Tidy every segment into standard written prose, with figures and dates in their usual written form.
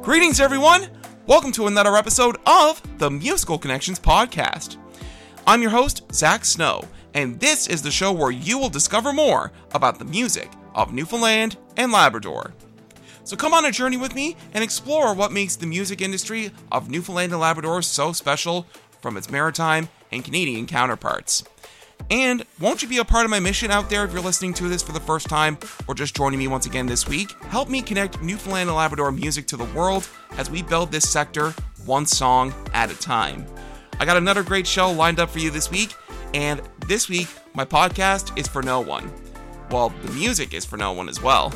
Greetings, everyone! Welcome to another episode of the Musical Connections podcast. I'm your host, Zach Snow, and this is the show where you will discover more about the music of Newfoundland and Labrador. So come on a journey with me and explore what makes the music industry of Newfoundland and Labrador so special from its maritime and Canadian counterparts. And won't you be a part of my mission out there if you're listening to this for the first time or just joining me once again this week? Help me connect Newfoundland and Labrador music to the world as we build this sector one song at a time. I got another great show lined up for you this week, and this week my podcast is for no one. Well, the music is for no one as well.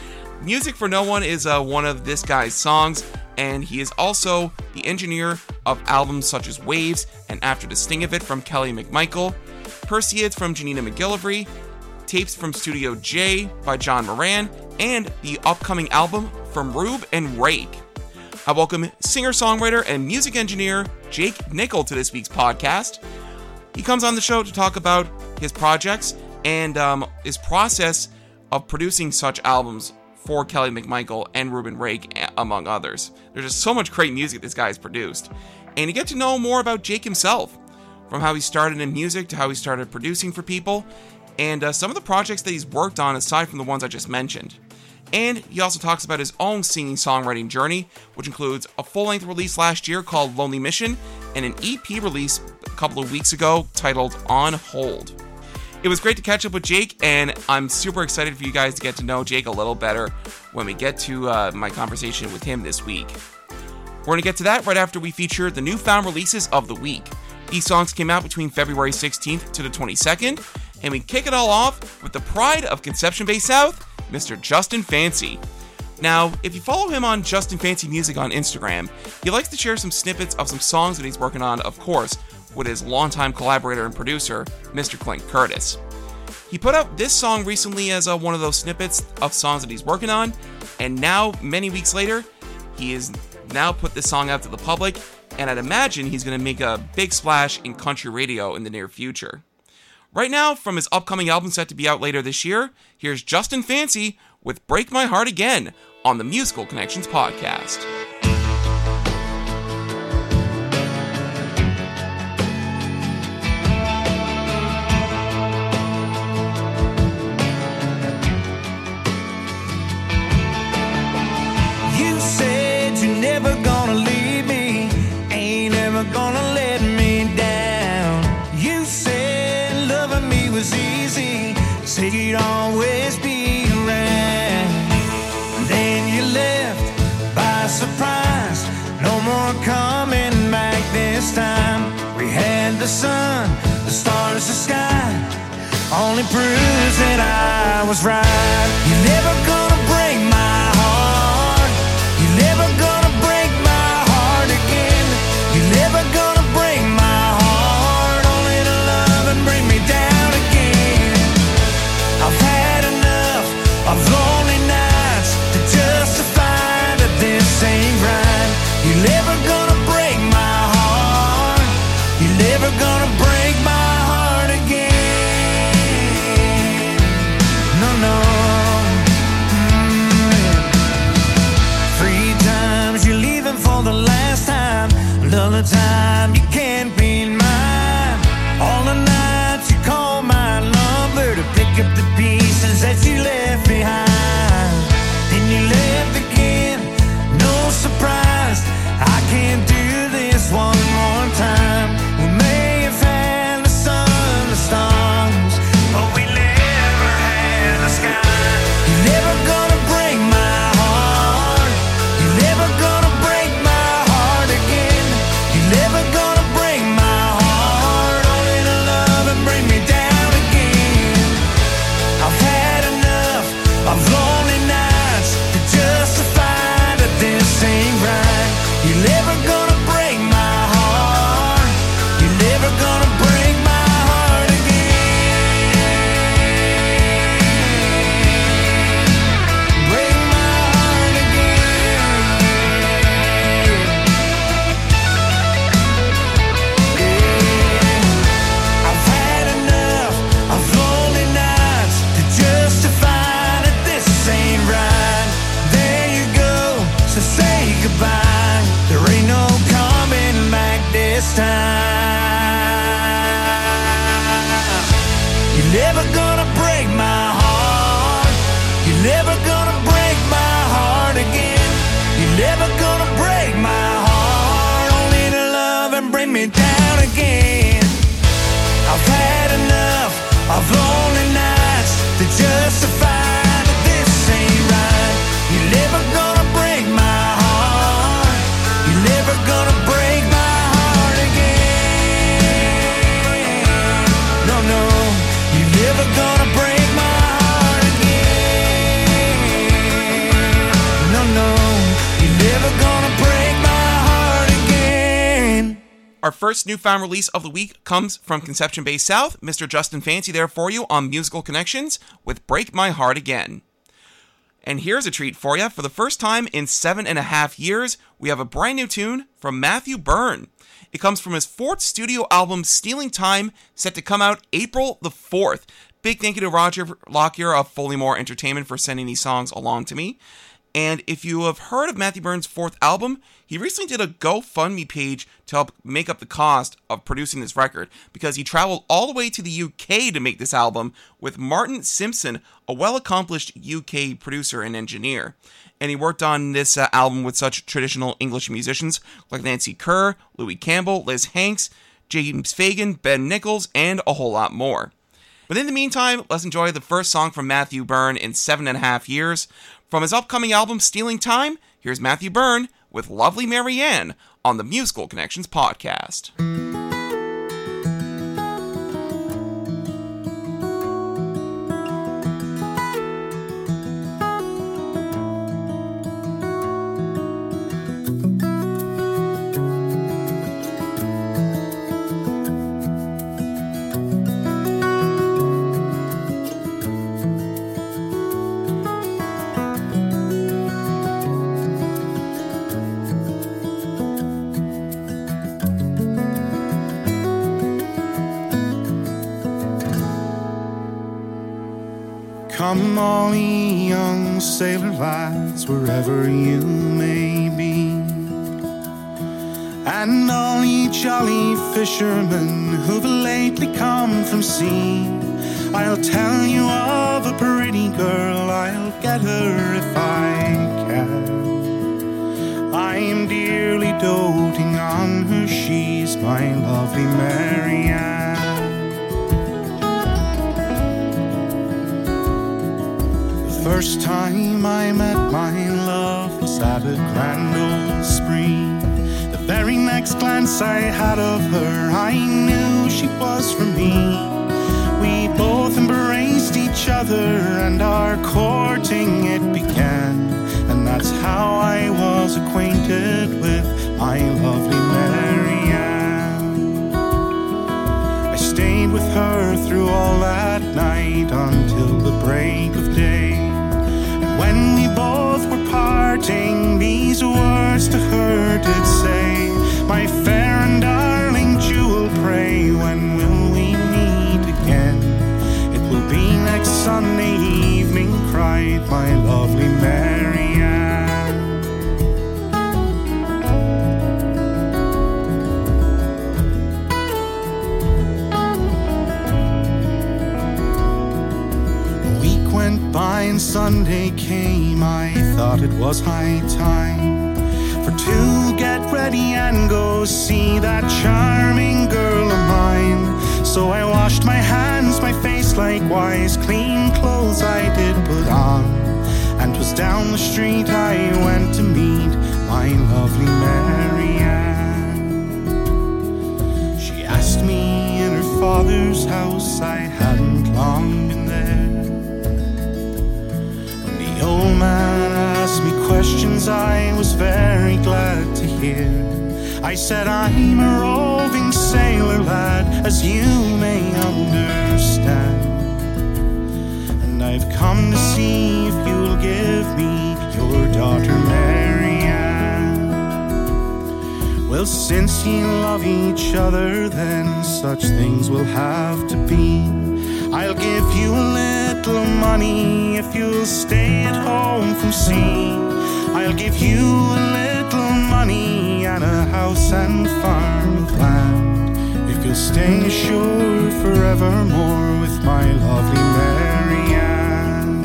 Music for No One is one of this guy's songs, and he is also the engineer of albums such as Waves and After the Sting of It from Kelly McMichael, Perseids from Janina McGillivray, Tapes from Studio J by John Moran, and the upcoming album from Rube and Rake. I welcome singer-songwriter and music engineer Jake Nickel to this week's podcast. He comes on the show to talk about his projects and his process of producing such albums for Kelly McMichael and Rube and Rake, among others. There's just so much great music this guy's produced. And you get to know more about Jake himself, from how he started in music to how he started producing for people, and some of the projects that he's worked on aside from the ones I just mentioned. And he also talks about his own singing-songwriting journey, which includes a full-length release last year called Lonely Mission, and an EP release a couple of weeks ago titled On Hold. It was great to catch up with Jake, and I'm super excited for you guys to get to know Jake a little better when we get to my conversation with him this week. We're going to get to that right after we feature the newfound releases of the week. These songs came out between February 16th to the 22nd, and we kick it all off with the pride of Conception Bay South, Mr. Justin Fancy. Now, if you follow him on Justin Fancy Music on Instagram, he likes to share some snippets of some songs that he's working on, of course, with his longtime collaborator and producer, Mr. Clint Curtis. He put out this song recently as one of those snippets of songs that he's working on, and now, many weeks later, he has now put this song out to the public, and I'd imagine he's going to make a big splash in country radio in the near future. Right now, from his upcoming album set to be out later this year, here's Justin Fancy with Break My Heart Again on the Musical Connections podcast. You said you're never gonna leave me, ain't ever gonna let me down. You said loving me was easy, said you'd always be around. Then you left by surprise, no more coming back this time. We had the sun, the stars, the sky, only proves that I was right. You're never gonna break my heart, you're never gonna break my heart again. You're never gonna break my heart, only to love and bring me down again. I've had enough of lonely nights to justify that this ain't right. You're never gonna break my heart, you're never gonna break my heart again. No, no. 3 times you're leaving for the last time, another time you can't be mine. All the nights you call my number to pick up the pieces that you left behind. Then you left again, no surprise, I can't do this one more time. We may have had the sun, the stars, but we never had the sky. You're never gonna break my heart, you're never gonna break my heart again. You're never never gonna break my heart. You're never gonna break my heart again. You're never gonna break my heart. Only to love and bring me down again. I've had enough of lonely nights to justify that this ain't right. You're never gonna break my heart. You're never gonna break my heart again. No, no, you're never gonna break my heart again. No, no, you're never gonna break my heart again. Our first newfound release of the week comes from Conception Bay South, Mr. Justin Fancy there for you on Musical Connections with Break My Heart Again. And here's a treat for you. For the first time in 7.5 years, we have a brand new tune from Matthew Byrne. It comes from his 4th studio album, Stealing Time, set to come out April the 4th. Big thank you to Roger Lockyer of Foley-Moore Entertainment for sending these songs along to me. And if you have heard of Matthew Byrne's 4th album, he recently did a GoFundMe page to help make up the cost of producing this record, because he traveled all the way to the UK to make this album with Martin Simpson, a well-accomplished UK producer and engineer. And he worked on this album with such traditional English musicians like Nancy Kerr, Louis Campbell, Liz Hanks, James Fagan, Ben Nichols, and a whole lot more. But in the meantime, let's enjoy the first song from Matthew Byrne in 7.5 years. From his upcoming album, Stealing Time, here's Matthew Byrne with Lovely Mary Ann on the Musical Connections podcast. Come all ye young sailor lads, wherever you may be, and all ye jolly fishermen who've lately come from sea. I'll tell you of a pretty girl, I'll get her if I can. I'm dearly doting on her, she's my lovely Mary Ann. First time I met my love was at a grand old spree. The very next glance I had of her, I knew she was for me. We both embraced each other and our courting it began. And that's how I was acquainted with my lovely Mary Ann. I stayed with her through all that night until the break of day. When we both were parting, these words to her did say, my fair and darling jewel, pray when will we meet again? It will be next Sunday evening, cried my lovely Mary Ann. A week went by and Sunday came, I thought it was high time for to get ready and go see that charming girl of mine. So I washed my hands, my face likewise, clean clothes I did put on, and 'twas down the street I went to meet my lovely Mary Ann. She asked me in her father's house, I hadn't long been there. The old man asked me questions I was very glad to hear. I said, I'm a roving sailor lad, as you may understand, and I've come to see if you'll give me your daughter Mary Ann. Well, since ye love each other, then such things will have to be. I'll give you a little money if you'll stay at home from sea. I'll give you a little money and a house and farm of land if you'll stay ashore forevermore with of my lovely Mary Ann.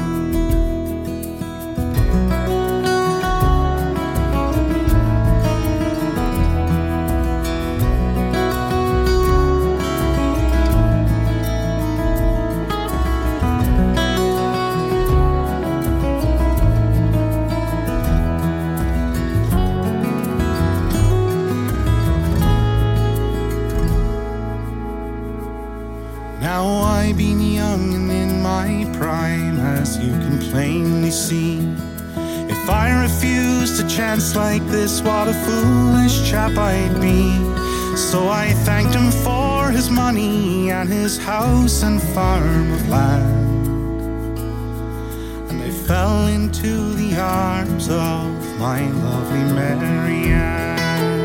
Now I been young and in my prime, as you can plainly see. If I refused a chance like this, what a foolish chap I'd be. So I thanked him for his money and his house and farm of land, and I fell into the arms of my lovely Mary Ann.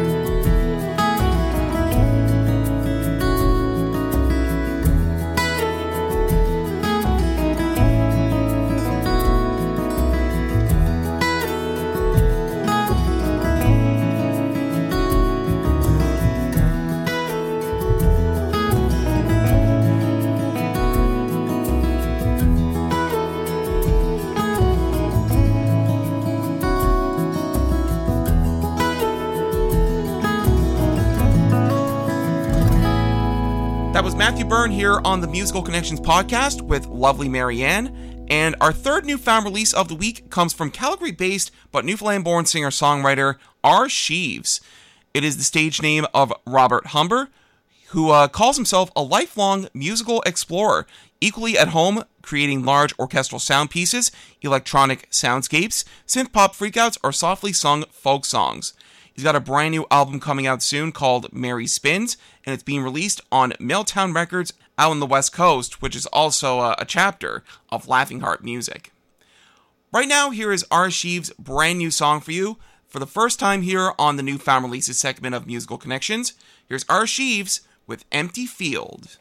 That was Matthew Byrne here on the Musical Connections podcast with lovely Mary Ann. And our third newfound release of the week comes from Calgary-based but Newfoundland-born singer-songwriter R. Sheaves. It is the stage name of Robert Humber, who calls himself a lifelong musical explorer, equally at home creating large orchestral sound pieces, electronic soundscapes, synth-pop freakouts, or softly sung folk songs. He's got a brand new album coming out soon called Mary Spins, and it's being released on Milltown Records out on the West Coast, which is also a chapter of Laughing Heart Music. Right now, here is R. Sheaves' brand new song for you. For the first time here on the Newfound Releases segment of Musical Connections, here's R. Sheaves with Empty Field.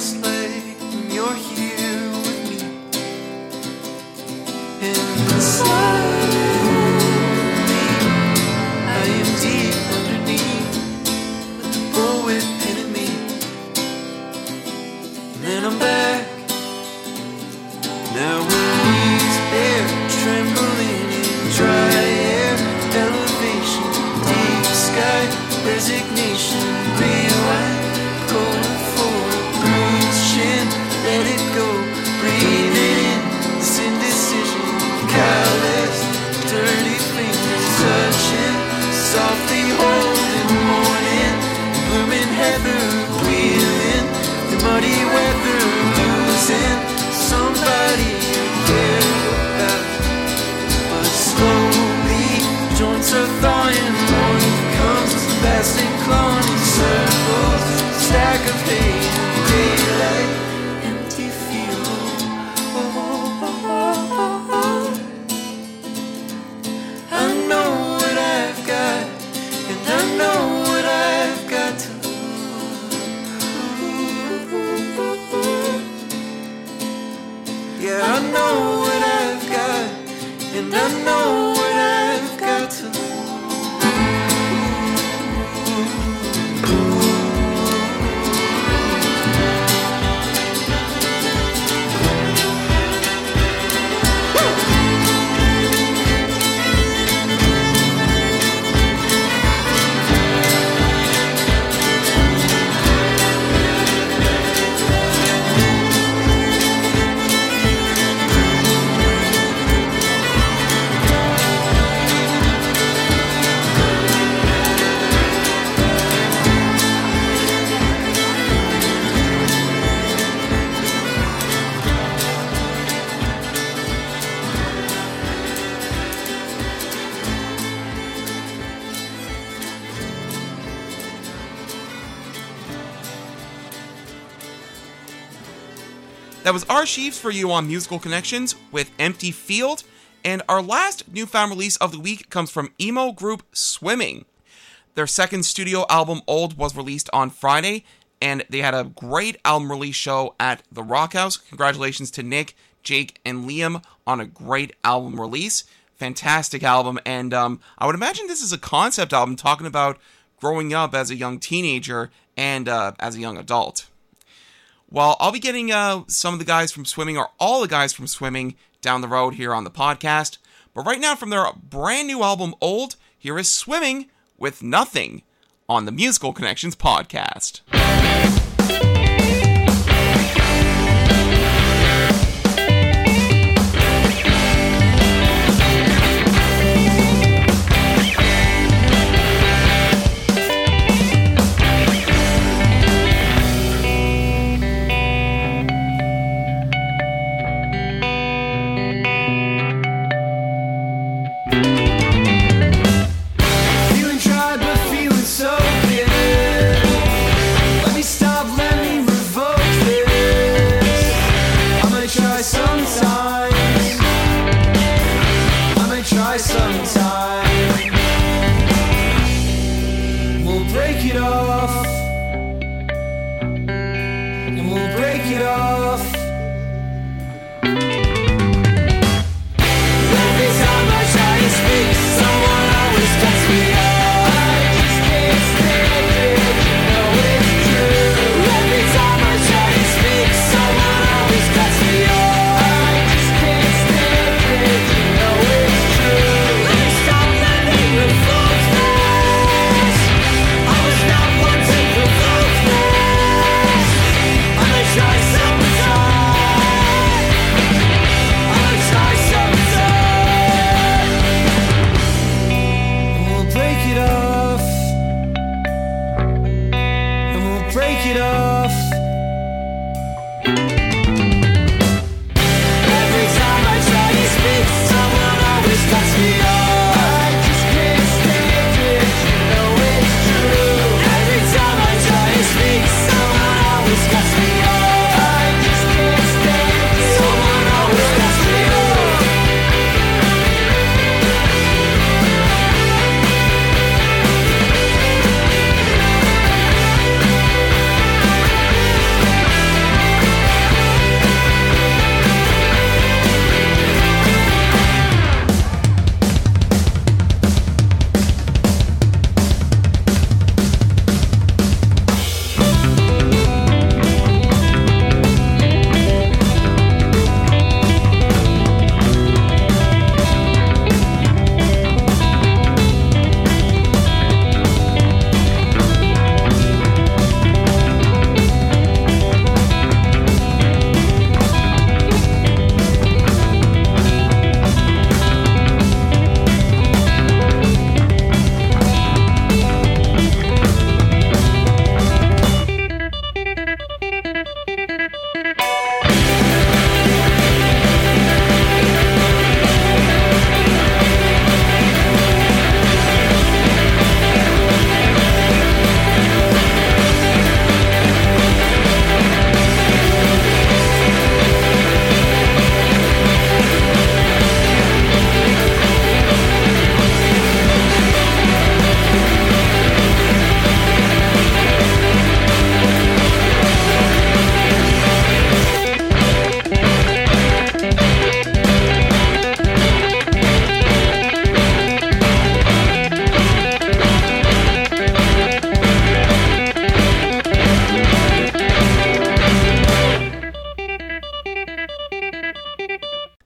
Slow Yeah, I know what I've got, and I know what I've got to. That was Archives for you on Musical Connections with Empty Field, and our last newfound release of the week comes from emo group Swimming. Their second studio album, Old, was released on Friday, and they had a great album release show at the Rock House. Congratulations to Nick, Jake, and Liam on a great album release. Fantastic album, and I would imagine this is a concept album talking about growing up as a young teenager and as a young adult. Well, I'll be getting some of the guys from Swimming, or all the guys from Swimming, down the road here on the podcast. But right now, from their brand new album, Old, here is Swimming with Nothing on the Musical Connections podcast. Feeling tried but feeling so good.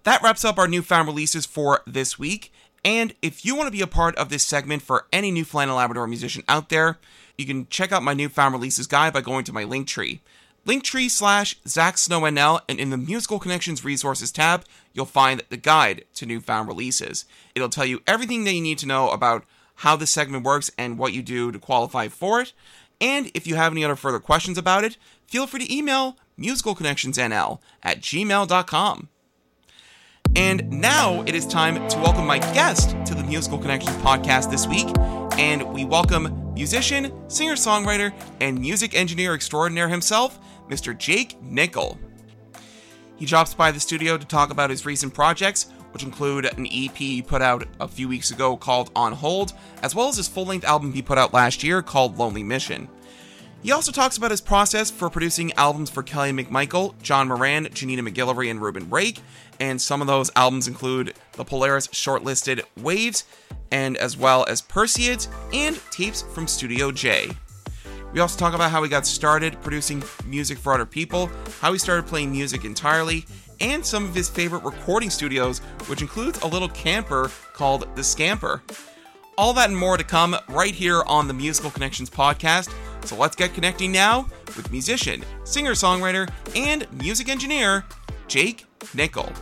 That wraps up our newfound releases for this week. And if you want to be a part of this segment for any Newfoundland and Labrador musician out there, you can check out my newfound releases guide by going to my Linktree. Linktree/ZachSnowNL, and in the Musical Connections Resources tab, you'll find the guide to newfound releases. It'll tell you everything that you need to know about how this segment works and what you do to qualify for it. And if you have any other further questions about it, feel free to email musicalconnectionsnl@gmail.com. And now it is time to welcome my guest to the Musical Connections podcast this week. And we welcome musician, singer-songwriter, and music engineer extraordinaire himself, Mr. Jake Nickel. He drops by the studio to talk about his recent projects, which include an EP he put out a few weeks ago called On Hold, as well as his full-length album he put out last year called Lonely Mission. He also talks about his process for producing albums for Kelly McMichael, John Moran, Janina McGillivray, and Ruben Rake, and some of those albums include the Polaris shortlisted Waves, and as well as Perseids, and tapes from Studio J. We also talk about how he got started producing music for other people, how he started playing music entirely, and some of his favorite recording studios, which includes a little camper called The Scamper. All that and more to come right here on the Musical Connections podcast. So let's get connecting now with musician, singer-songwriter, and music engineer, Jake Nickel.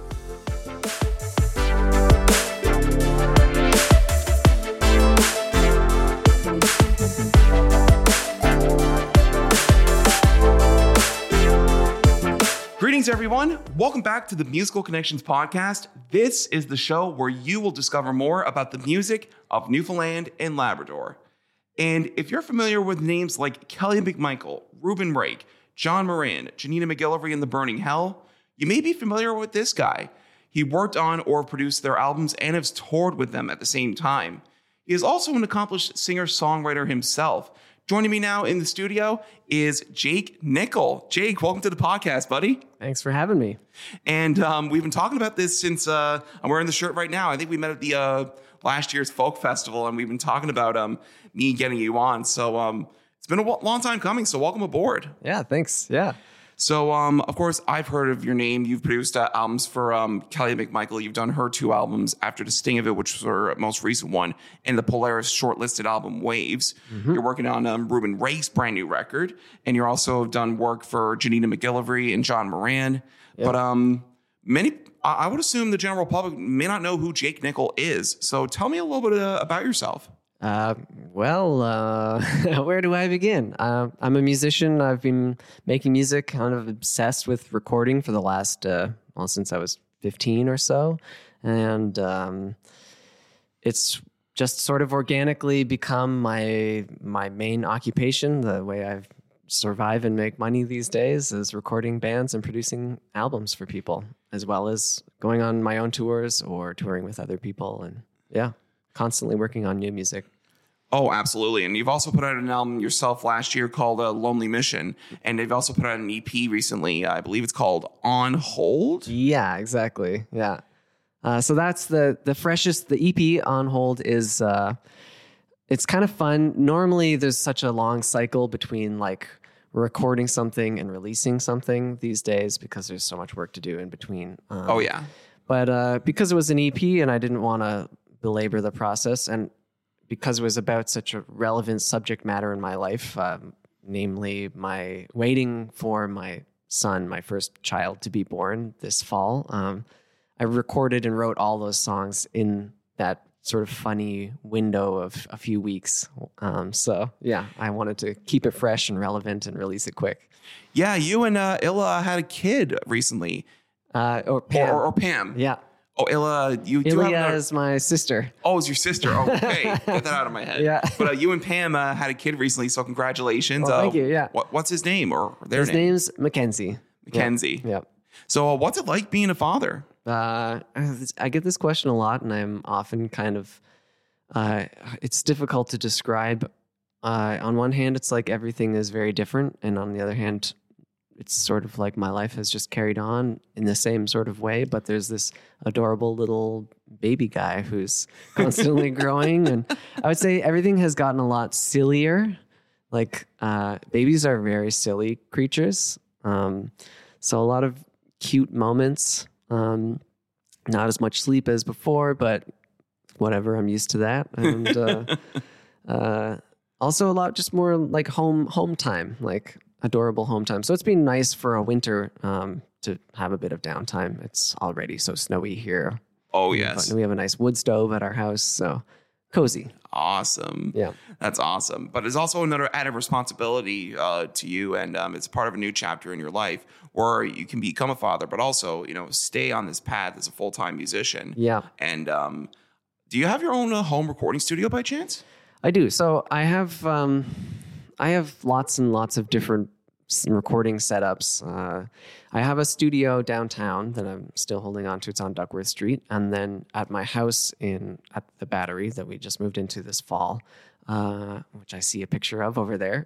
Greetings, everyone. Welcome back to the Musical Connections podcast. This is the show where you will discover more about the music of Newfoundland and Labrador. And if you're familiar with names like Kelly McMichael, Ruben Rake, John Moran, Janina McGillivray, and The Burning Hell, you may be familiar with this guy. He worked on or produced their albums and has toured with them at the same time. He is also an accomplished singer-songwriter himself. Joining me now in the studio is Jake Nickel. Jake, welcome to the podcast, buddy. Thanks for having me. And we've been talking about this since I'm wearing the shirt right now. I think we met at the last year's folk festival, and we've been talking about me getting you on. So it's been a long time coming. So welcome aboard. Yeah, thanks. Yeah. So, of course, I've heard of your name. You've produced albums for Kelly McMichael. You've done her 2 albums, After the Sting of It, which was her most recent one, and the Polaris shortlisted album, Waves. Mm-hmm. You're working on Ruben Rake's brand new record, and you're also done work for Janina McGillivray and John Moran. Yep. But I would assume the general public may not know who Jake Nickel is. So tell me a little bit about yourself. Where do I begin? I'm a musician. I've been making music, kind of obsessed with recording for the last, since I was 15 or so. And it's just sort of organically become my main occupation. The way I survive and make money these days is recording bands and producing albums for people, as well as going on my own tours or touring with other people. And yeah. Constantly working on new music. Oh, absolutely. And you've also put out an album yourself last year called Lonely Mission. And they've also put out an EP recently. I believe it's called On Hold. Yeah, exactly. Yeah. So that's the freshest. The EP On Hold is, it's kind of fun. Normally there's such a long cycle between like recording something and releasing something these days because there's so much work to do in between. But because it was an EP and I didn't want to belabor the process, and because it was about such a relevant subject matter in my life, namely my waiting for my son, my first child, to be born this fall, I recorded and wrote all those songs in that sort of funny window of a few weeks. So yeah, I wanted to keep it fresh and relevant and release it quick. Yeah, you and Illa had a kid recently. Or Pam. Or Pam. Yeah. Oh, Illa, Ilya is my sister. Oh, it's your sister. Oh, okay. Get that out of my head. Yeah. But you and Pam had a kid recently, so congratulations. Well, thank you, yeah. What's his name or their name? His name's Mackenzie. Mackenzie. Yep. So what's it like being a father? I get this question a lot, and I'm often kind of, it's difficult to describe. On one hand, it's like everything is very different, and on the other hand, it's sort of like my life has just carried on in the same sort of way, but there's this adorable little baby guy who's constantly growing. And I would say everything has gotten a lot sillier. Like, babies are very silly creatures. So a lot of cute moments. Not as much sleep as before, but whatever, I'm used to that. And also a lot just more like home time, like adorable home time. So it's been nice for a winter to have a bit of downtime. It's already so snowy here. Oh, yes. But we have a nice wood stove at our house, so cozy. Awesome. Yeah. That's awesome. But it's also another added responsibility to you, and it's part of a new chapter in your life where you can become a father, but also, stay on this path as a full-time musician. Yeah. And do you have your own home recording studio by chance? I do. So I have lots and lots of different recording setups. I have a studio downtown that I'm still holding on to. It's on Duckworth Street. And then at my house at the Battery that we just moved into this fall, which I see a picture of over there.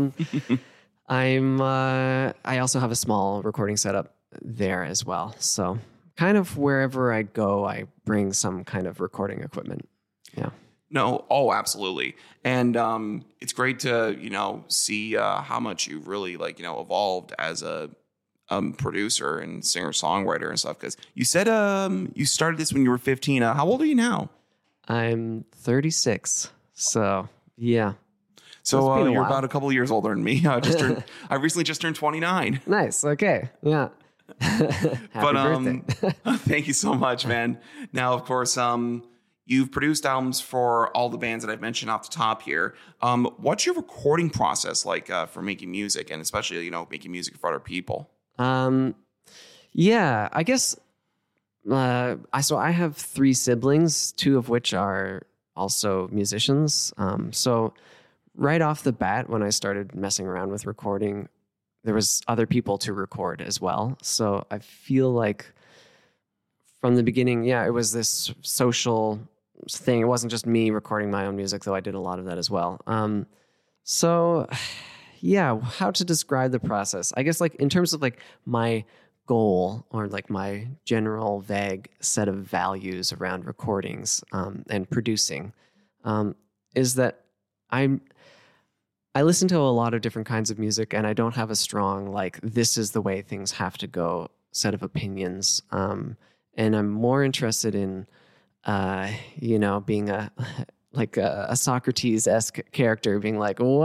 I also have a small recording setup there as well. So kind of wherever I go, I bring some kind of recording equipment. Yeah. No. Oh, absolutely. And it's great to, see how much you've really evolved as a producer and singer-songwriter and stuff. Because you said you started this when you were 15. How old are you now? I'm 36. So, yeah. So you're about a couple of years older than me. I recently just turned 29. Nice. Okay. Yeah. Happy birthday. Thank you so much, man. Now, of course, you've produced albums for all the bands that I've mentioned off the top here. What's your recording process like for making music, and especially, making music for other people? Yeah, I guess. So I have 3 siblings, 2 of which are also musicians. So right off the bat, when I started messing around with recording, there was other people to record as well. So I feel like from the beginning, it was this social thing. It wasn't just me recording my own music, though I did a lot of that as well. So how to describe the process? I guess in terms of my goal or my general vague set of values around recordings and producing is that I listen to a lot of different kinds of music, and I don't have a strong this is the way things have to go set of opinions. And I'm more interested in being a Socrates-esque character, being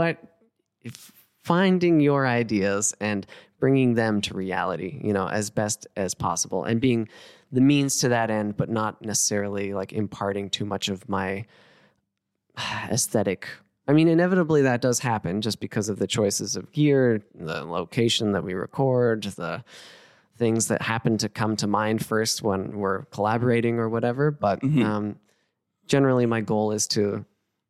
finding your ideas and bringing them to reality, as best as possible, and being the means to that end, but not necessarily imparting too much of my aesthetic. I mean, inevitably that does happen just because of the choices of gear, the location that we record, the things that happen to come to mind first when we're collaborating or whatever. But generally my goal is to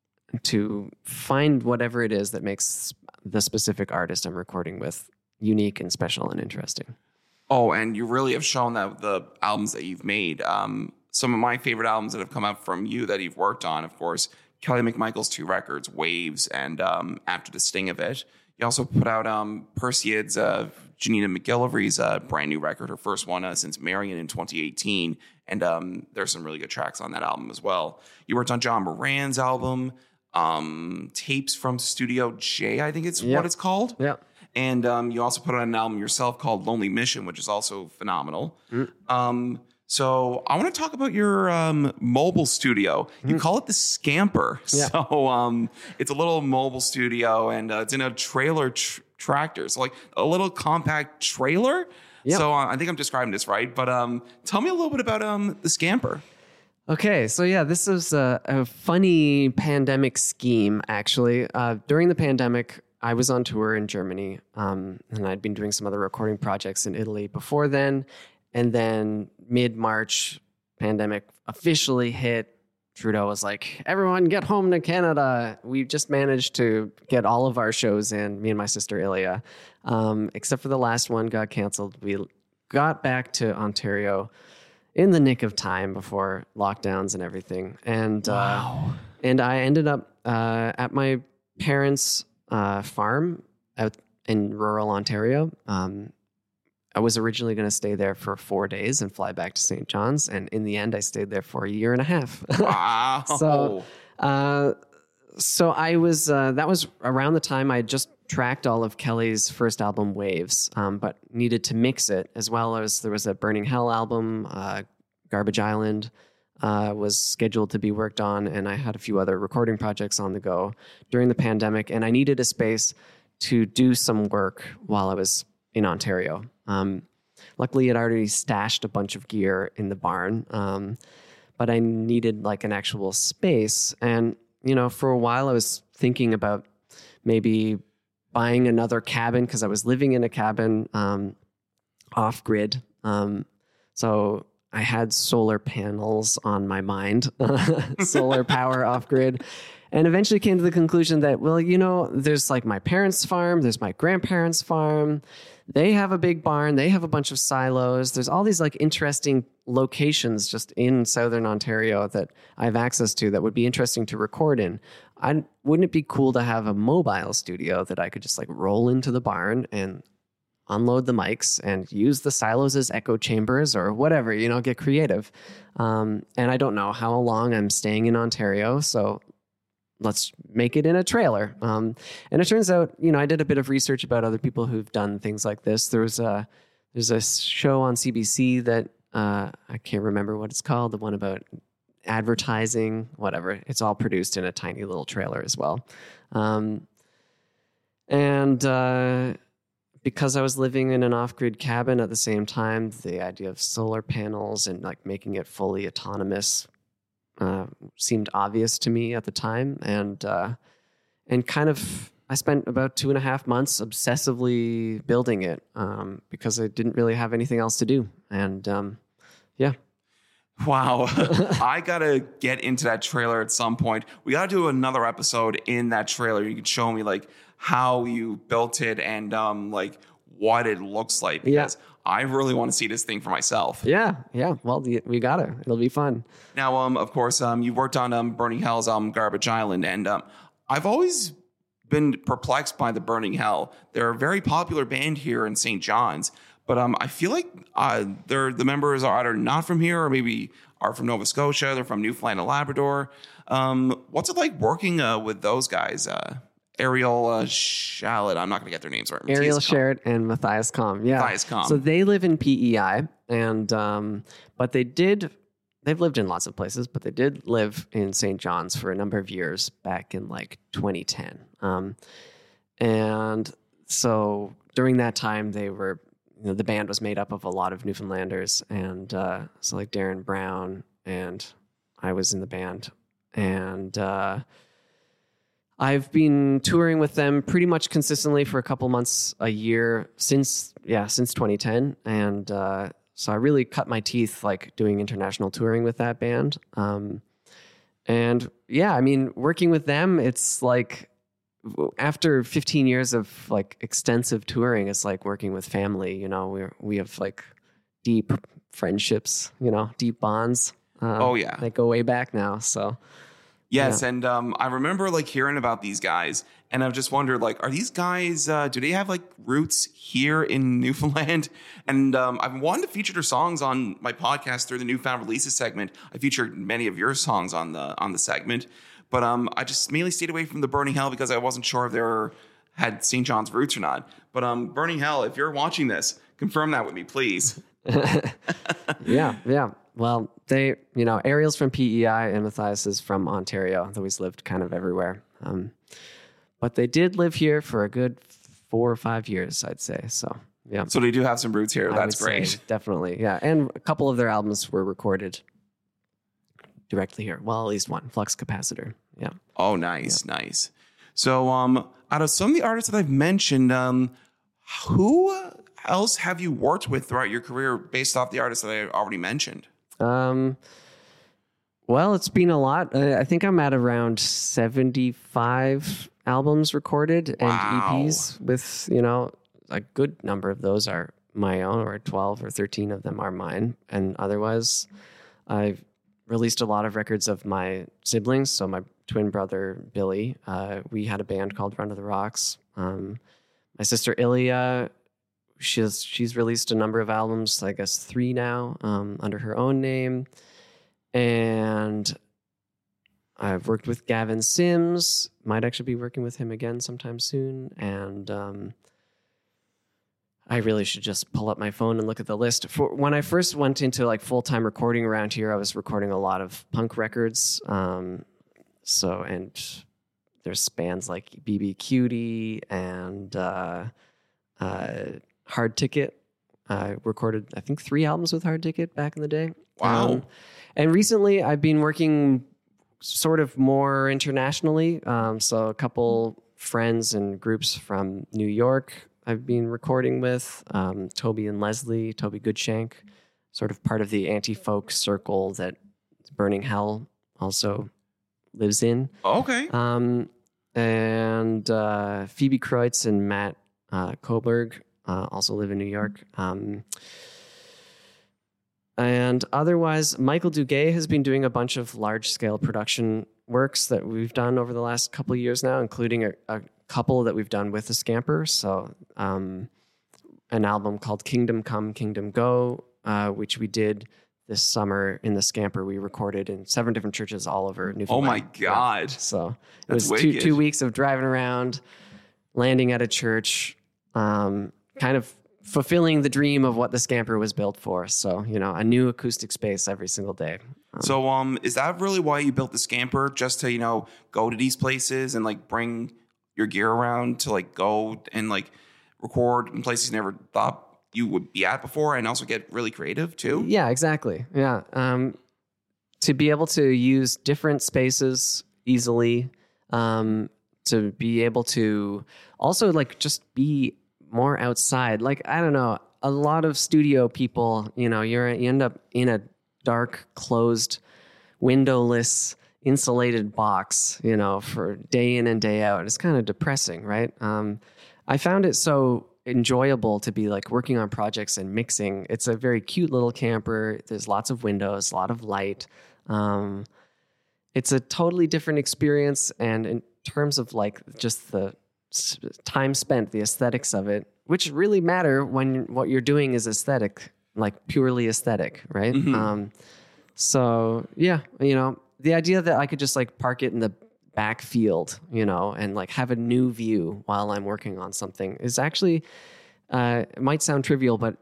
find whatever it is that makes the specific artist I'm recording with unique and special and interesting. Oh, and you really have shown that the albums that you've made. Some of my favorite albums that have come out from you that you've worked on, of course, Kelly McMichael's 2 records, Waves and After the Sting of It. You also put out Perseid's Janina McGillivray's brand new record, her first one since Marion in 2018. And there's some really good tracks on that album as well. You worked on John Moran's album, Tapes from Studio J, I think it's what it's called. Yeah. And you also put out an album yourself called Lonely Mission, which is also phenomenal. So I want to talk about your mobile studio. You call it the Scamper. Yeah. So it's a little mobile studio, and it's in a trailer tractor. So a little compact trailer. Yep. So I think I'm describing this right. But tell me a little bit about the Scamper. Okay, so this is a funny pandemic scheme, actually. During the pandemic, I was on tour in Germany, and I'd been doing some other recording projects in Italy before then. And then mid-March, pandemic officially hit. Trudeau was like, everyone get home to Canada. We just managed to get all of our shows in, me and my sister Ilya, except for the last one got canceled. We got back to Ontario in the nick of time before lockdowns and everything. And and I ended up at my parents' farm out in rural Ontario. I was originally going to stay there for 4 days and fly back to St. John's. And in the end, I stayed there for 1.5 years. Wow. So I was, that was around the time I just tracked all of Kelly's first album, Waves, but needed to mix it, as well as there was a Burning Hell album, Garbage Island was scheduled to be worked on, and I had a few other recording projects on the go during the pandemic, and I needed a space to do some work while I was in Ontario. Luckily, I'd already stashed a bunch of gear in the barn, but I needed like an actual space. And, for a while I was thinking about maybe buying another cabin because I was living in a cabin off grid. So I had solar panels on my mind, solar power off grid, and eventually came to the conclusion that, there's like my parents' farm, there's my grandparents' farm. They have a big barn. They have a bunch of silos. There's all these like interesting locations just in Southern Ontario that I have access to that would be interesting to record in. Wouldn't it be cool to have a mobile studio that I could just like roll into the barn and unload the mics and use the silos as echo chambers or whatever, get creative. And I don't know how long I'm staying in Ontario, so let's make it in a trailer. And it turns out, I did a bit of research about other people who've done things like this. There's a show on CBC that I can't remember what it's called, the one about advertising, whatever. It's all produced in a tiny little trailer as well. Because I was living in an off-grid cabin at the same time, the idea of solar panels and like making it fully autonomous seemed obvious to me at the time. And kind of, I spent about 2.5 months obsessively building it because I didn't really have anything else to do. And yeah. Wow. I got to get into that trailer at some point. We got to do another episode in that trailer. You could show me like how you built it and like what it looks like, because I really want to see this thing for myself. Yeah. Well, we got to. It'll be fun. Now, of course, you worked on Burning Hell's Garbage Island, and I've always been perplexed by the Burning Hell. They're a very popular band here in St. John's, but I feel like the members are either not from here or maybe are from Nova Scotia. They're from Newfoundland and Labrador. What's it like working with those guys? Ariel Shalit, I'm not going to get their names right. Ariel Shalit and Matthias Kalm. Yeah. Matthias Kalm. So they live in PEI, and but they've lived in lots of places, but they did live in St. John's for a number of years back in like 2010. And so during that time, they were, the band was made up of a lot of Newfoundlanders, and so like Darren Brown, and I was in the band, and I've been touring with them pretty much consistently for a couple months a year since 2010. And so I really cut my teeth like doing international touring with that band. And yeah, I mean, working with them, it's like after 15 years of like extensive touring, it's like working with family. We have like deep friendships, deep bonds. They go way back now. So. Yes, yeah. And I remember like hearing about these guys, and I've just wondered, like, are these guys, do they have like roots here in Newfoundland? And I've wanted to feature their songs on my podcast through the Newfound Releases segment. I featured many of your songs on the segment, but I just mainly stayed away from the Burning Hell because I wasn't sure if they had St. John's roots or not. But Burning Hell, if you're watching this, confirm that with me, please. Yeah. Well, they, Ariel's from PEI and Matthias is from Ontario. They always lived kind of everywhere. But they did live here for a good 4 or 5 years, I'd say. So, yeah. So they do have some roots here. That's great. Definitely. Yeah. And a couple of their albums were recorded directly here. Well, at least one, Flux Capacitor. Yeah. Oh, nice. Yeah. Nice. So, out of some of the artists that I've mentioned, who else have you worked with throughout your career based off the artists that I already mentioned? Well, it's been a lot. I think I'm at around 75 albums recorded and EPs with, a good number of those are my own, or 12 or 13 of them are mine. And otherwise, I've released a lot of records of my siblings. So my twin brother, Billy, we had a band called Run to the Rocks. My sister, Ilya, she's released a number of albums, I guess 3 now, under her own name. And I've worked with Gavin Sims, might actually be working with him again sometime soon. And I really should just pull up my phone and look at the list. When I first went into like full-time recording around here, I was recording a lot of punk records. And there's bands like BB Cutie and Hard Ticket. I recorded, I think, 3 albums with Hard Ticket back in the day. Wow. And recently I've been working sort of more internationally. So a couple friends and groups from New York I've been recording with, Toby and Leslie, Toby Goodshank, sort of part of the anti-folk circle that Burning Hell also lives in. Okay. And Phoebe Kreutz and Matt Koberg also live in New York. And otherwise, Michael Duguay has been doing a bunch of large-scale production works that we've done over the last couple of years now, including a couple that we've done with the Scamper. So an album called Kingdom Come, Kingdom Go, which we did this summer in the Scamper. We recorded in 7 different churches all over Newfoundland. Oh my God. Yeah. So it That's was wicked. 2 weeks of driving around, landing at a church, kind of fulfilling the dream of what the Scamper was built for. So, a new acoustic space every single day. So, is that really why you built the Scamper? Just to, go to these places and like bring your gear around to like go and like record in places you never thought you would be at before, and also get really creative too? Yeah, exactly. Yeah. To be able to use different spaces easily, to be able to also like just be more outside. Like, I don't know, a lot of studio people, you end up in a dark, closed, windowless, insulated box, for day in and day out. It's kind of depressing, right? I found it so enjoyable to be like working on projects and mixing. It's a very cute little camper. There's lots of windows, a lot of light. It's a totally different experience. And in terms of like just the time spent, the aesthetics of it, which really matter when what you're doing is aesthetic, like purely aesthetic, right? Mm-hmm. So yeah, the idea that I could just like park it in the back field, and like have a new view while I'm working on something is actually, it might sound trivial, but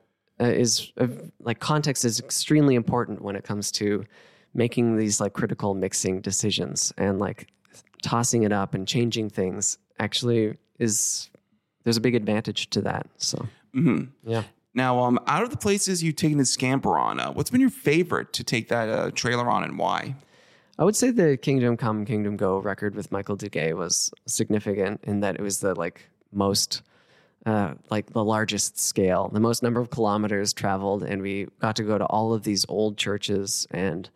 like context is extremely important when it comes to making these like critical mixing decisions, and like tossing it up and changing things actually there's a big advantage to that. So, yeah. Now, out of the places you've taken the Scamper on, what's been your favorite to take that trailer on, and why? I would say the Kingdom Come, Kingdom Go record with Michael Duguay was significant in that it was the like most, like the largest scale, the most number of kilometers traveled, and we got to go to all of these old churches, and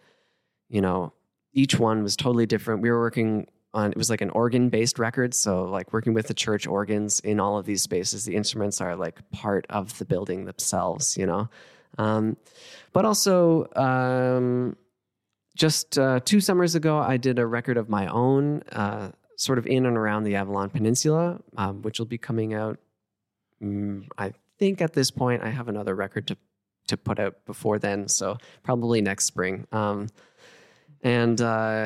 each one was totally different. We were working on, it was like an organ-based record, so like working with the church organs in all of these spaces. The instruments are like part of the building themselves, but also just 2 summers ago, I did a record of my own, sort of in and around the Avalon Peninsula, which will be coming out. I think at this point I have another record to put out before then, so probably next spring. And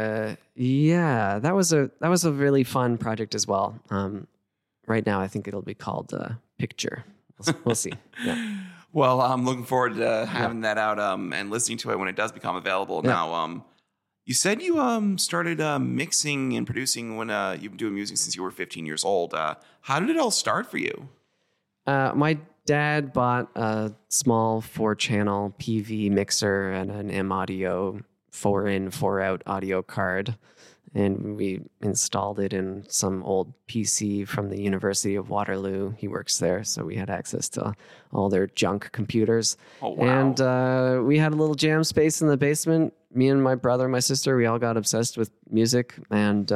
yeah, that was a really fun project as well. Right now, I think it'll be called Picture. We'll see. Yeah. Well, I'm looking forward to having that out and listening to it when it does become available. Yeah. Now, you said you started mixing and producing when you've been doing music since you were 15 years old. How did it all start for you? My dad bought a small 4-channel PV mixer and an M Audio 4-in, 4-out audio card, and we installed it in some old PC from the University of Waterloo. He works there, so we had access to all their junk computers. Oh, wow. And we had a little jam space in the basement. Me and my brother, my sister, we all got obsessed with music, and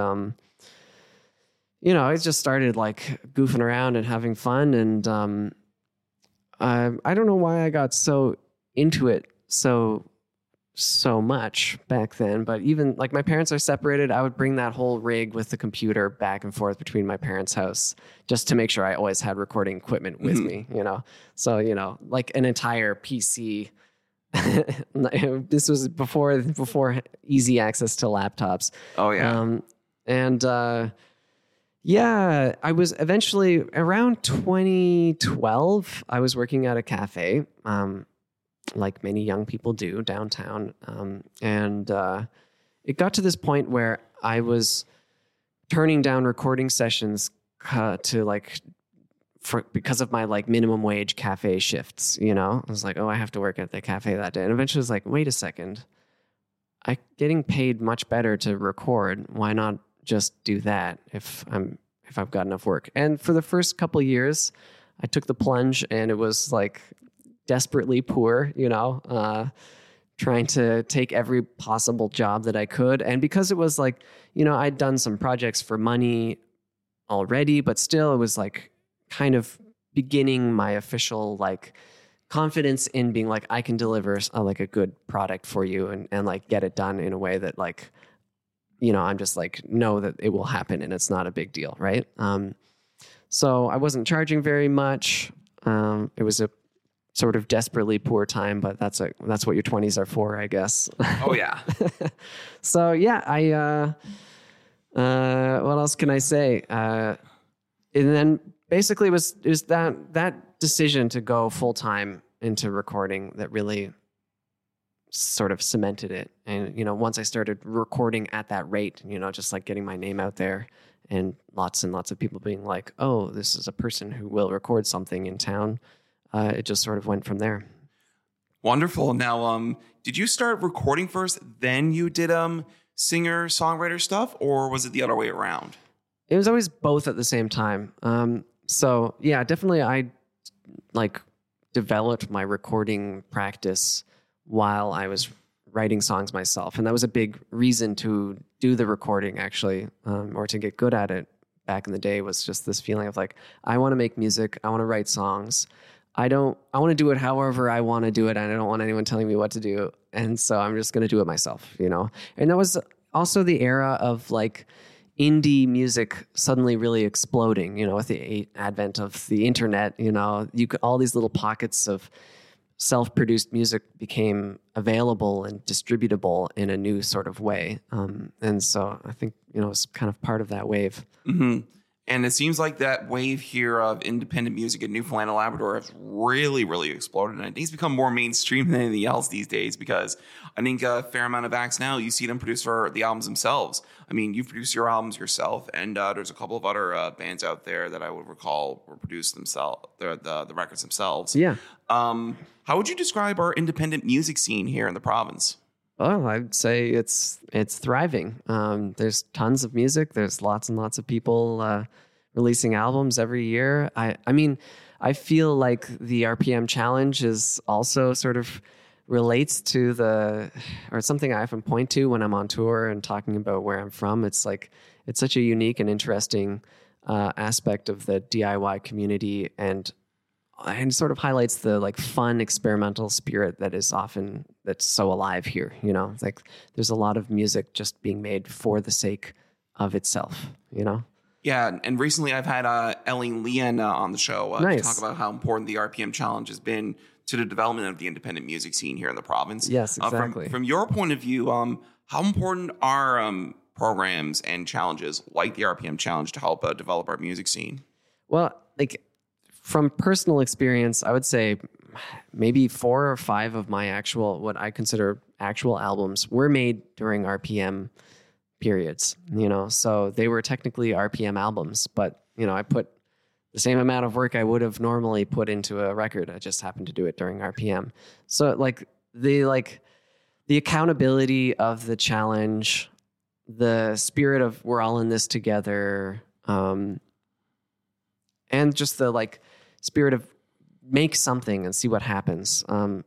I just started like goofing around and having fun, and I don't know why I got so into it so much back then, but even like my parents are separated, I would bring that whole rig with the computer back and forth between my parents' house just to make sure I always had recording equipment with me, So, like an entire PC. This was before easy access to laptops. Oh, yeah. Yeah, I was eventually around 2012. I was working at a cafe, like many young people do downtown, and it got to this point where I was turning down recording sessions because of my like minimum wage cafe shifts. You know, I was like, oh, I have to work at the cafe that day, and eventually I was like, wait a second, I'm getting paid much better to record. Why not just do that if I've got enough work? And for the first couple of years, I took the plunge, and it was like desperately poor, you know, trying to take every possible job that I could. And because it was like, you know, I'd done some projects for money already, but still it was like kind of beginning my official like confidence in being like, I can deliver like a good product for you and like get it done in a way that like, you know, I'm just like, know that it will happen and it's not a big deal. Right. So I wasn't charging very much. It was a sort of desperately poor time, but that's what your 20s are for, I guess. Oh yeah. So yeah, what else can I say? And then basically it was that decision to go full time into recording that really sort of cemented it. And, you know, once I started recording at that rate, you know, just like getting my name out there and lots of people being like, oh, this is a person who will record something in town. It just sort of went from there. Wonderful. Now, did you start recording first, then you did singer songwriter stuff, or was it the other way around? It was always both at the same time. So yeah, definitely I like developed my recording practice while I was writing songs myself. And that was a big reason to do the recording actually, or to get good at it back in the day, was just this feeling of like, I want to make music. I want to write songs. I want to do it however I want to do it. And I don't want anyone telling me what to do. And so I'm just going to do it myself, you know? And that was also the era of like indie music suddenly really exploding, you know, with the advent of the internet, you know, all these little pockets of self-produced music became available and distributable in a new sort of way. And so I think, you know, it's kind of part of that wave. Mm-hmm. And it seems like that wave here of independent music in Newfoundland and Labrador has really, really exploded. And it needs to become more mainstream than anything else these days, because I think a fair amount of acts now, you see them produce for the albums themselves. I mean, you produce your albums yourself, and there's a couple of other bands out there that I would recall were produced themselves, the records themselves. Yeah. How would you describe our independent music scene here in the province? Oh, I'd say it's thriving. There's tons of music. There's lots and lots of people releasing albums every year. I mean, I feel like the RPM challenge is also sort of relates to or something I often point to when I'm on tour and talking about where I'm from. It's like, it's such a unique and interesting aspect of the DIY community, and sort of highlights the like fun experimental spirit that's so alive here. You know, it's like there's a lot of music just being made for the sake of itself, you know? Yeah. And recently I've had Eileen Leon on the show to talk about how important the RPM challenge has been to the development of the independent music scene here in the province. Yes, exactly. From your point of view, how important are programs and challenges like the RPM challenge to help develop our music scene? Well, like, from personal experience, I would say maybe 4 or 5 of my what I consider actual albums were made during RPM periods, you know, so they were technically RPM albums, but, you know, I put the same amount of work I would have normally put into a record. I just happened to do it during RPM. So like the accountability of the challenge, the spirit of we're all in this together, and just the like spirit of make something and see what happens.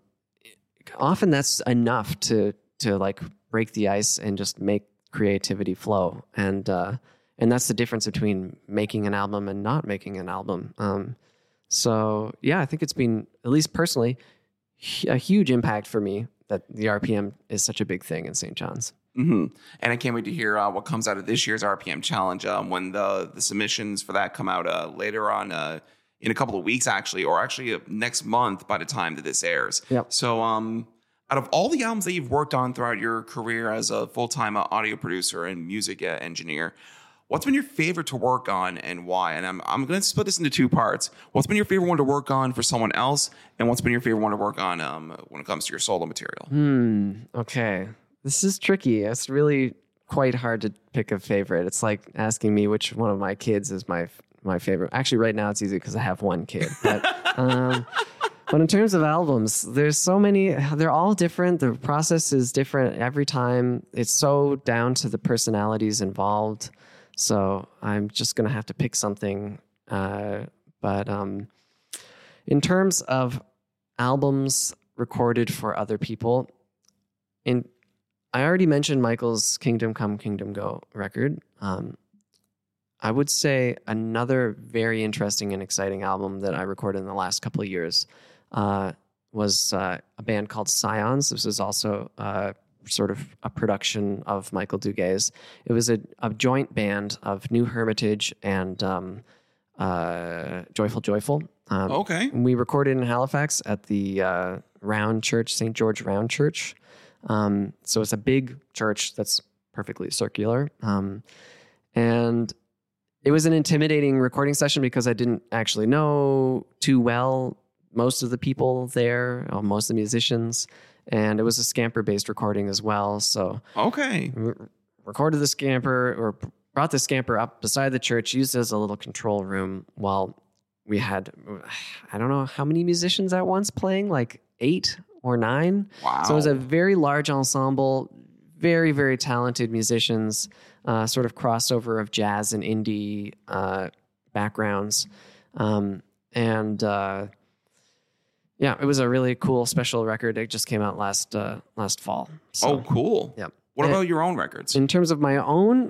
Often that's enough to like break the ice and just make creativity flow. And that's the difference between making an album and not making an album. So yeah, I think it's been, at least personally, a huge impact for me that the RPM is such a big thing in St. John's. Mm-hmm. And I can't wait to hear what comes out of this year's RPM challenge when the submissions for that come out later on in a couple of weeks, actually next month by the time that this airs. Yep. So out of all the albums that you've worked on throughout your career as a full-time audio producer and music engineer, what's been your favorite to work on and why? And I'm going to split this into two parts. What's been your favorite one to work on for someone else? And what's been your favorite one to work on when it comes to your solo material? Okay. This is tricky. It's really quite hard to pick a favorite. It's like asking me which one of my kids is my favorite. Actually, right now it's easy because I have one kid. But in terms of albums, there's so many. They're all different. The process is different every time. It's so down to the personalities involved. So I'm just going to have to pick something. But in terms of albums recorded for other people, I already mentioned Michael's Kingdom Come, Kingdom Go record. I would say another very interesting and exciting album that I recorded in the last couple of years was a band called Scions. This was also sort of a production of Michael Duguay's. It was a joint band of New Hermitage and Joyful Joyful. Okay. We recorded in Halifax at the Round Church, St. George Round Church. So it's a big church that's perfectly circular. And it was an intimidating recording session because I didn't actually know too well most of the people there, or most of the musicians. And it was a Scamper-based recording as well. So okay, recorded the Scamper, or brought the Scamper up beside the church, used it as a little control room while we had, I don't know how many musicians at once playing, like 8 or 9. Wow. So it was a very large ensemble, very, very talented musicians, sort of crossover of jazz and indie backgrounds. Yeah, it was a really cool special record. It just came out last fall. So, oh, cool. Yeah. What about your own records? In terms of my own,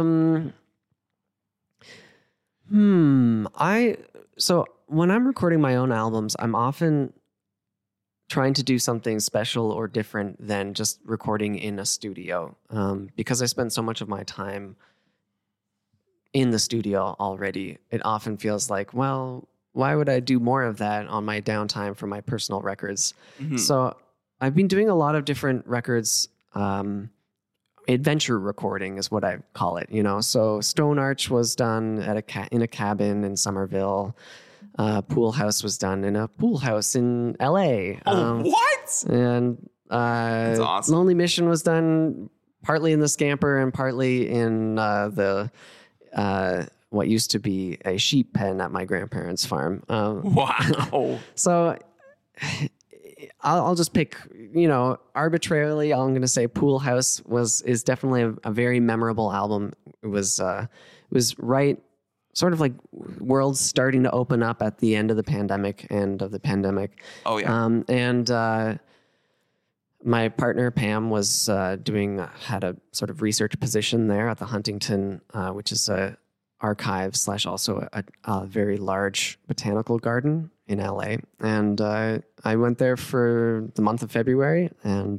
so when I'm recording my own albums, I'm often trying to do something special or different than just recording in a studio, because I spend so much of my time in the studio already. It often feels like, well, why would I do more of that on my downtime for my personal records? Mm-hmm. So I've been doing a lot of different records. Adventure recording is what I call it, So Stone Arch was done in a cabin in Somerville. Pool House was done in a pool house in LA. What? And that's awesome. Lonely Mission was done partly in the Scamper and partly in what used to be a sheep pen at my grandparents' farm. Wow. So I'll just pick, arbitrarily, I'm going to say Pool House is definitely a very memorable album. It was right, sort of like world's starting to open up at the end of the pandemic. Oh, yeah. And my partner, Pam, was had a sort of research position there at the Huntington, which is a archive / also a very large botanical garden in LA. And I went there for the month of February and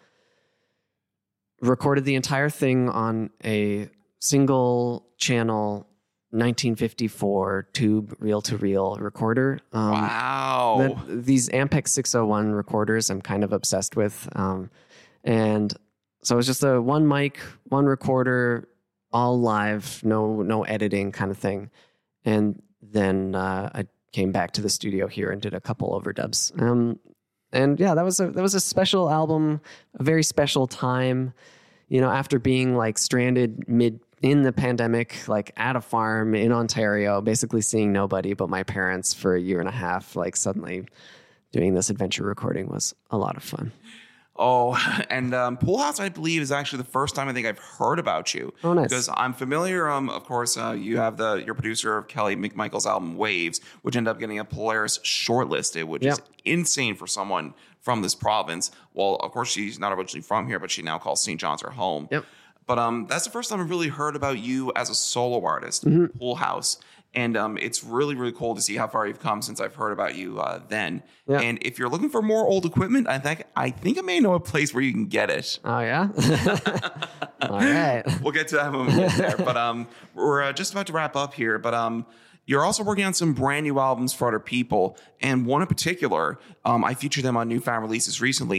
recorded the entire thing on a single channel 1954 tube reel-to-reel recorder. Wow. These Ampex 601 recorders I'm kind of obsessed with. And so it was just a one mic, one recorder, all live, no editing kind of thing. And then I came back to the studio here and did a couple overdubs. And yeah, that was a special album, a very special time. After being like stranded in the pandemic, like at a farm in Ontario, basically seeing nobody but my parents for a year and a half, like suddenly doing this adventure recording was a lot of fun. Oh, and Pool House, I believe, is actually the first time I think I've heard about you. Oh, nice. Because I'm familiar, of course, you have your producer of Kelly McMichael's album Waves, which ended up getting a Polaris shortlisted, which is insane for someone from this province. Well, of course, she's not originally from here, but she now calls St. John's her home. Yep. But that's the first time I've really heard about you as a solo artist, Pool House. And it's really, really cool to see how far you've come since I've heard about you then. Yeah. And if you're looking for more old equipment, I think I may know a place where you can get it. Oh, yeah? All right. We'll get to that when we get there. But we're just about to wrap up here. But you're also working on some brand new albums for other people. And one in particular, I featured them on Newfound Releases recently,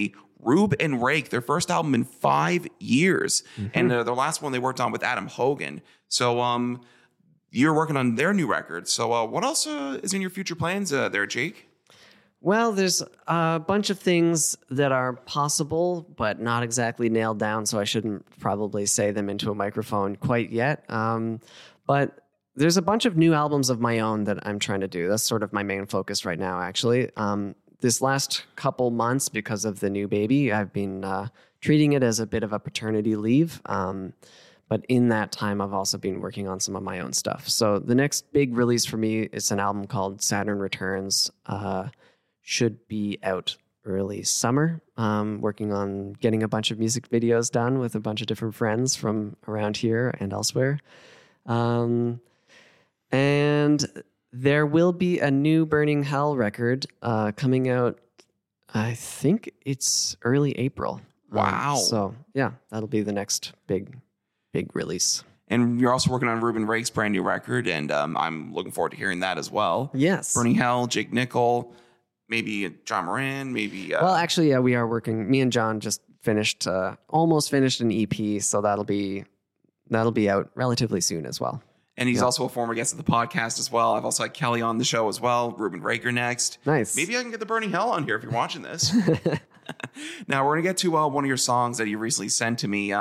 Rube and Rake, their first album in 5 years. And their last one they worked on with Adam Hogan. So you're working on their new record. So what else is in your future plans there, Jake? Well, there's a bunch of things that are possible, but not exactly nailed down, so I shouldn't probably say them into a microphone quite yet. But there's a bunch of new albums of my own that I'm trying to do. That's sort of my main focus right now, actually. This last couple months, because of the new baby, I've been treating it as a bit of a paternity leave. But in that time, I've also been working on some of my own stuff. So the next big release for me is an album called Saturn Returns. Should be out early summer. Working on getting a bunch of music videos done with a bunch of different friends from around here and elsewhere. And there will be a new Burning Hell record coming out, I think it's early April. Wow. So yeah, that'll be the next big release. And you're also working on Rube and Rake's brand new record, and I'm looking forward to hearing that as well. Yes. Burning Hell, Jake Nickel, maybe John Moran, maybe... Well, actually, yeah, we are working. Me and John just almost finished an EP, so that'll be out relatively soon as well. And he's also a former guest of the podcast as well. I've also had Kelly on the show as well. Rube and Rake are next. Nice. Maybe I can get the Burning Hell on here if you're watching this. Now, we're going to get to one of your songs that you recently sent to me.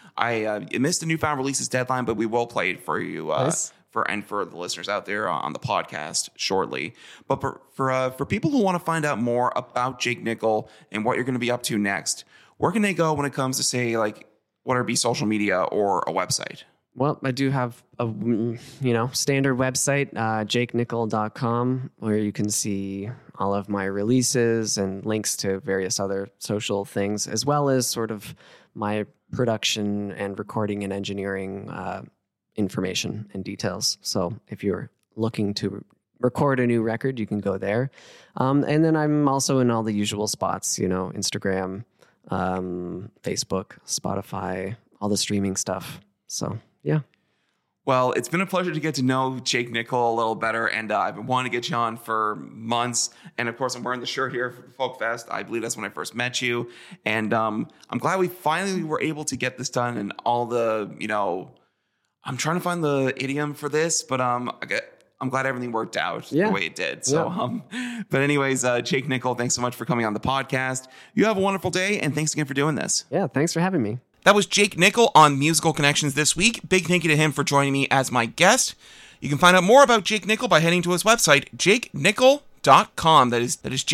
I missed the newfound releases deadline, but we will play it for you Nice. for the listeners out there on the podcast shortly. But for people who want to find out more about Jake Nickel and what you're going to be up to next, where can they go when it comes to, say, like, whether it be social media or a website? Well, I do have a standard website, jakenickel.com, where you can see all of my releases and links to various other social things, as well as sort of my production and recording and engineering information and details. So if you're looking to record a new record, you can go there. And then I'm also in all the usual spots, Instagram, Facebook, Spotify, all the streaming stuff. So, yeah. Well, it's been a pleasure to get to know Jake Nickel a little better, and I've been wanting to get you on for months. And of course, I'm wearing the shirt here for the Folk Fest. I believe that's when I first met you, and I'm glad we finally were able to get this done. And all the, I'm trying to find the idiom for this, but I'm glad everything worked out the way it did. So, but anyways, Jake Nickel, thanks so much for coming on the podcast. You have a wonderful day, and thanks again for doing this. Yeah, thanks for having me. That was Jake Nickel on Musical Connections this week. Big thank you to him for joining me as my guest. You can find out more about Jake Nickel by heading to his website, jakenickel.com. That is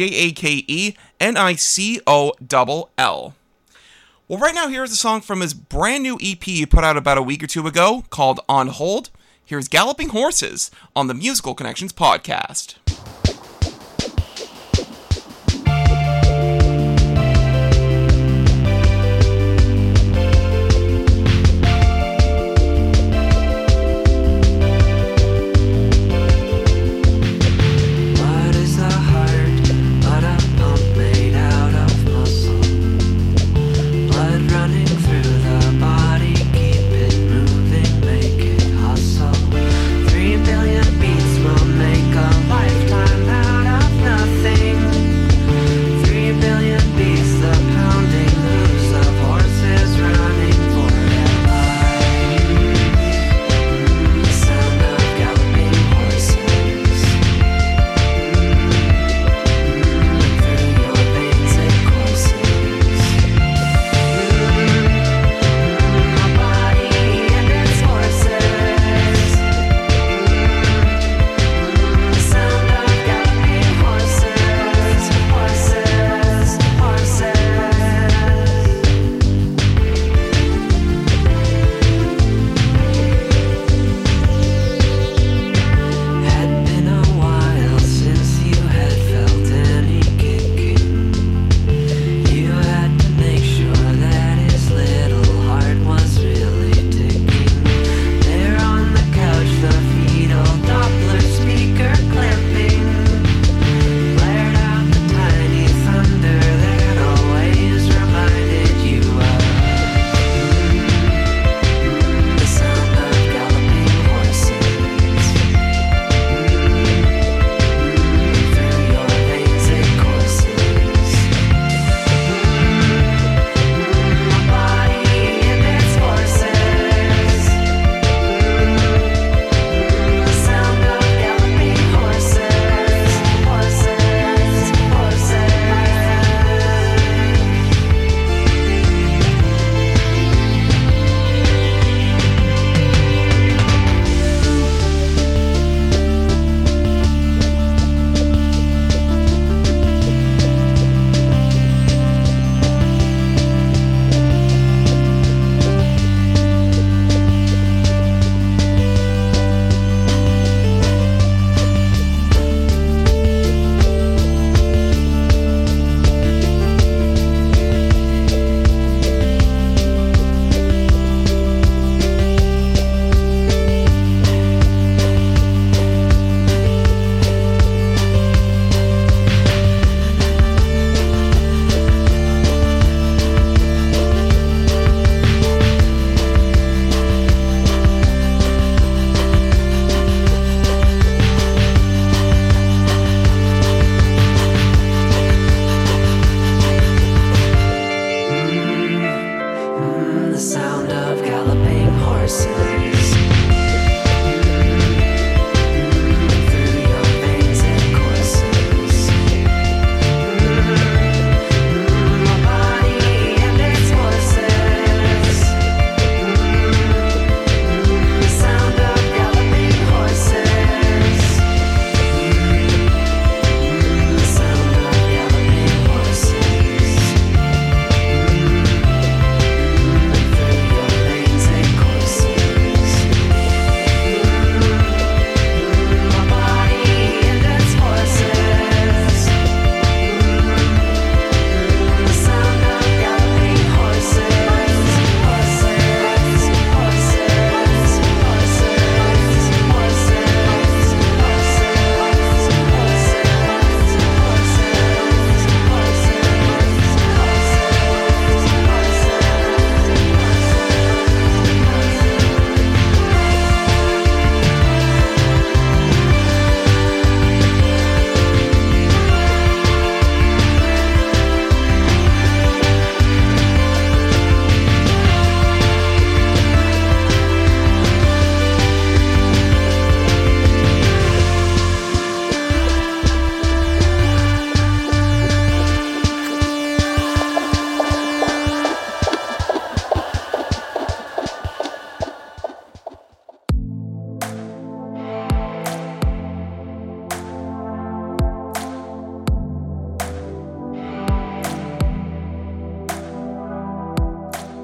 JAKENICOLL. Well, right now, here's a song from his brand new EP he put out about a week or two ago called On Hold. Here's Galloping Horses on the Musical Connections podcast. Life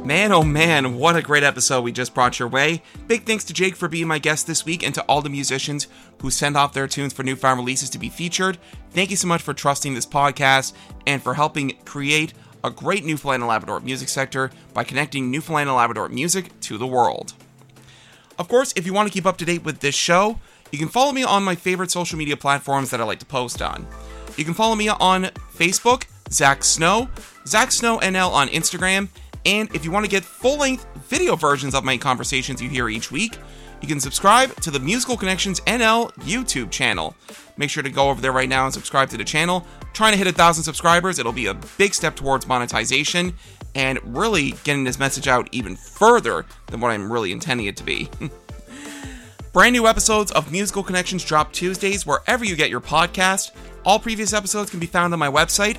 Man, oh man, what a great episode we just brought your way. Big thanks to Jake for being my guest this week and to all the musicians who send off their tunes for newfound releases to be featured. Thank you so much for trusting this podcast and for helping create a great Newfoundland and Labrador music sector by connecting Newfoundland and Labrador music to the world. Of course, if you want to keep up to date with this show, you can follow me on my favorite social media platforms that I like to post on. You can follow me on Facebook, Zach Snow NL on Instagram, and if you want to get full-length video versions of my conversations you hear each week, you can subscribe to the Musical Connections NL YouTube channel. Make sure to go over there right now and subscribe to the channel. Trying to hit 1,000 subscribers, it'll be a big step towards monetization and really getting this message out even further than what I'm really intending it to be. Brand new episodes of Musical Connections drop Tuesdays wherever you get your podcast. All previous episodes can be found on my website,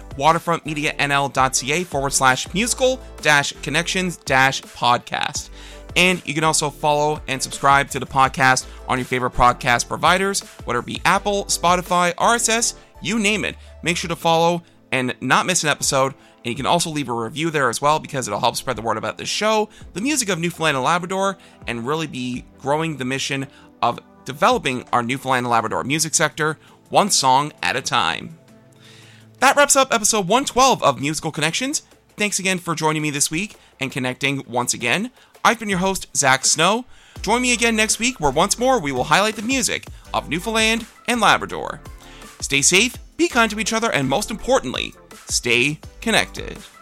waterfrontmedianl.ca/musical-connections-podcast. And you can also follow and subscribe to the podcast on your favorite podcast providers, whether it be Apple, Spotify, RSS, you name it. Make sure to follow and not miss an episode. And you can also leave a review there as well because it'll help spread the word about this show, the music of Newfoundland and Labrador, and really be growing the mission of developing our Newfoundland and Labrador music sector one song at a time. That wraps up episode 112 of Musical Connections. Thanks again for joining me this week and connecting once again. I've been your host, Zach Snow. Join me again next week where once more we will highlight the music of Newfoundland and Labrador. Stay safe, be kind to each other, and most importantly, stay connected.